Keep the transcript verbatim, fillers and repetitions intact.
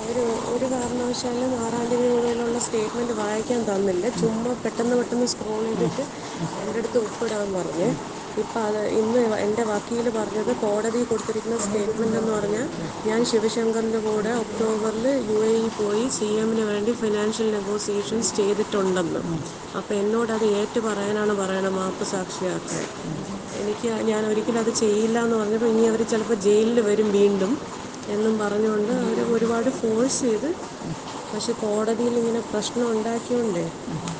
ഒരു ഒരു കാരണവശാലും ആറാം തീയതി മുതലുള്ള സ്റ്റേറ്റ്മെൻറ്റ് വായിക്കാൻ തന്നില്ല. ചുമ്മാ പെട്ടെന്ന് പെട്ടെന്ന് സ്ക്രോൾ ചെയ്തിട്ട് എൻ്റെ അടുത്ത് ഒപ്പിടാൻ പറഞ്ഞ്. ഇപ്പം അത് ഇന്ന് എൻ്റെ വക്കീൽ പറഞ്ഞത് കോടതി കൊടുത്തിരിക്കുന്ന സ്റ്റേറ്റ്മെൻ്റ് എന്ന് പറഞ്ഞാൽ ഞാൻ ശിവശങ്കറിൻ്റെ കൂടെ ഒക്ടോബറിൽ യു എ ഇ പോയി സി എമ്മിന് വേണ്ടി ഫിനാൻഷ്യൽ നെഗോസിയേഷൻസ് ചെയ്തിട്ടുണ്ടെന്ന്. അപ്പോൾ എന്നോടത് ഏറ്റു പറയാനാണ് പറയണത്, മാപ്പ് സാക്ഷിയാക്കാൻ. എനിക്ക് ഞാൻ ഒരിക്കലും അത് ചെയ്യില്ല എന്ന് പറഞ്ഞപ്പോൾ ഇനി അവർ ചിലപ്പോൾ ജയിലിൽ വരും വീണ്ടും എന്നും പറഞ്ഞുകൊണ്ട് അവർ ഒരുപാട് ഫോഴ്സ് ചെയ്ത്. പക്ഷെ കോടതിയിൽ ഇങ്ങനെ പ്രശ്നം ഉണ്ടാക്കിയോണ്ടേ